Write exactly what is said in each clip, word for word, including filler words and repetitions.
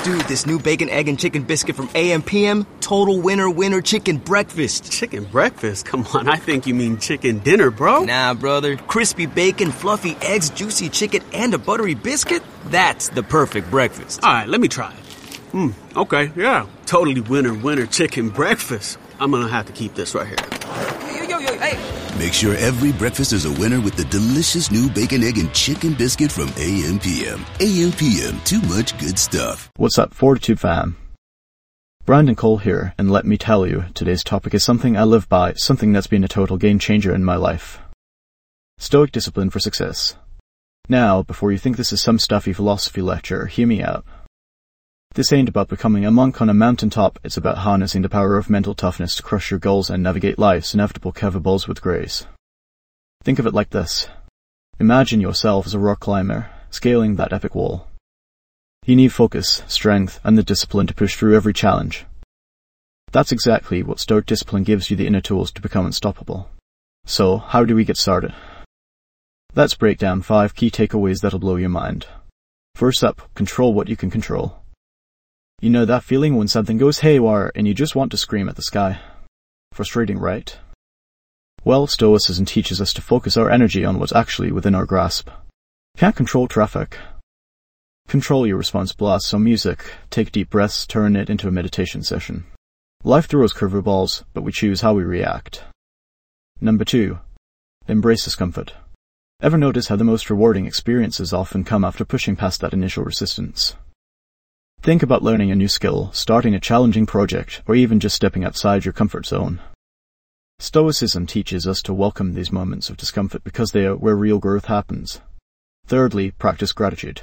Dude, this new bacon, egg, and chicken biscuit from A M P M, total winner, winner chicken breakfast. Chicken breakfast? Come on, I think you mean chicken dinner, bro. Nah, brother. Crispy bacon, fluffy eggs, juicy chicken, and a buttery biscuit? That's the perfect breakfast. All right, let me try it. Hmm, okay, yeah. Totally winner, winner chicken breakfast. I'm gonna have to keep this right here. Yo, yo, yo, hey. Make sure every breakfast is a winner with the delicious new bacon, egg, and chicken biscuit from A M P M. A M P M, too much good stuff. What's up, Fortitude fam? Brandon Cole here, and let me tell you, today's topic is something I live by, something that's been a total game changer in my life. Stoic discipline for success. Now, before you think this is some stuffy philosophy lecture, hear me out. This ain't about becoming a monk on a mountaintop, it's about harnessing the power of mental toughness to crush your goals and navigate life's inevitable curveballs with grace. Think of it like this. Imagine yourself as a rock climber, scaling that epic wall. You need focus, strength, and the discipline to push through every challenge. That's exactly what Stoic discipline gives you, the inner tools to become unstoppable. So, how do we get started? Let's break down five key takeaways that'll blow your mind. First up, control what you can control. You know that feeling when something goes haywire and you just want to scream at the sky? Frustrating, right? Well, Stoicism teaches us to focus our energy on what's actually within our grasp. Can't control traffic. Control your response blasts on music, take deep breaths, turn it into a meditation session. Life throws curveballs, but we choose how we react. Number two, embrace discomfort. Ever notice how the most rewarding experiences often come after pushing past that initial resistance? Think about learning a new skill, starting a challenging project, or even just stepping outside your comfort zone. Stoicism teaches us to welcome these moments of discomfort because they are where real growth happens. Thirdly, practice gratitude.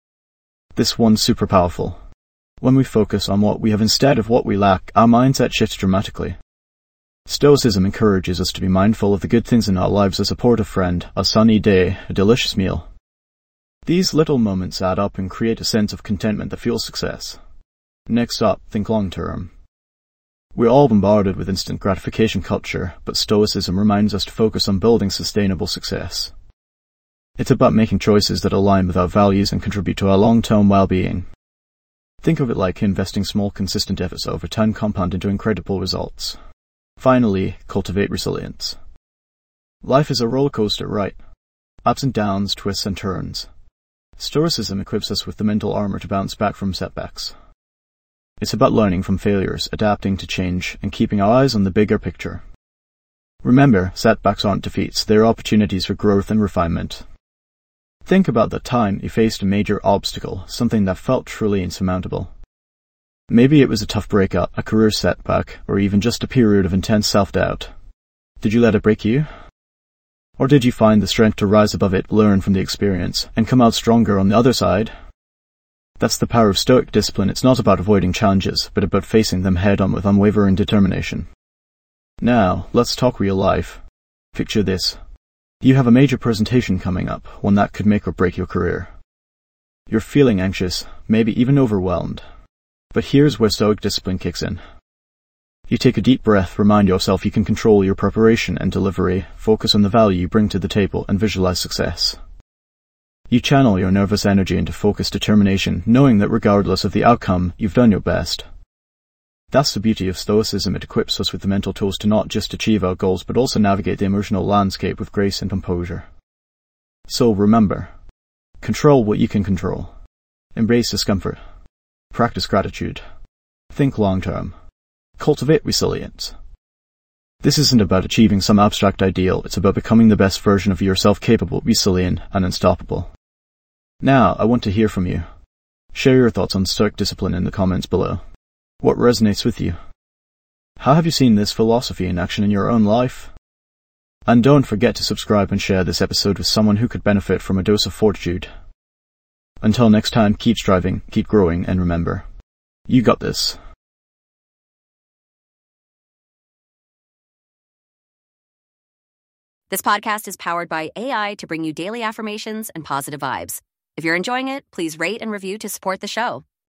This one's super powerful. When we focus on what we have instead of what we lack, our mindset shifts dramatically. Stoicism encourages us to be mindful of the good things in our lives: a supportive friend, a sunny day, a delicious meal. These little moments add up and create a sense of contentment that fuels success. Next up, think long-term. We're all bombarded with instant gratification culture, but Stoicism reminds us to focus on building sustainable success. It's about making choices that align with our values and contribute to our long-term well-being. Think of it like investing small, consistent efforts over time compound into incredible results. Finally, cultivate resilience. Life is a roller coaster, right? Ups and downs, twists and turns. Stoicism equips us with the mental armor to bounce back from setbacks. It's about learning from failures, adapting to change, and keeping our eyes on the bigger picture. Remember, setbacks aren't defeats, they're opportunities for growth and refinement. Think about the time you faced a major obstacle, something that felt truly insurmountable. Maybe it was a tough breakup, a career setback, or even just a period of intense self-doubt. Did you let it break you? Or did you find the strength to rise above it, learn from the experience, and come out stronger on the other side? That's the power of Stoic discipline. It's not about avoiding challenges, but about facing them head-on with unwavering determination. Now, let's talk real life. Picture this. You have a major presentation coming up, one that could make or break your career. You're feeling anxious, maybe even overwhelmed. But here's where Stoic discipline kicks in. You take a deep breath, remind yourself you can control your preparation and delivery, focus on the value you bring to the table, and visualize success. You channel your nervous energy into focused determination, knowing that regardless of the outcome, you've done your best. That's the beauty of Stoicism. It equips us with the mental tools to not just achieve our goals, but also navigate the emotional landscape with grace and composure. So remember, control what you can control. Embrace discomfort. Practice gratitude. Think long-term. Cultivate resilience. This isn't about achieving some abstract ideal, it's about becoming the best version of yourself, capable, resilient, and unstoppable. Now, I want to hear from you. Share your thoughts on Stoic discipline in the comments below. What resonates with you? How have you seen this philosophy in action in your own life? And don't forget to subscribe and share this episode with someone who could benefit from a dose of fortitude. Until next time, keep striving, keep growing, and remember, you got this. This podcast is powered by A I to bring you daily affirmations and positive vibes. If you're enjoying it, please rate and review to support the show.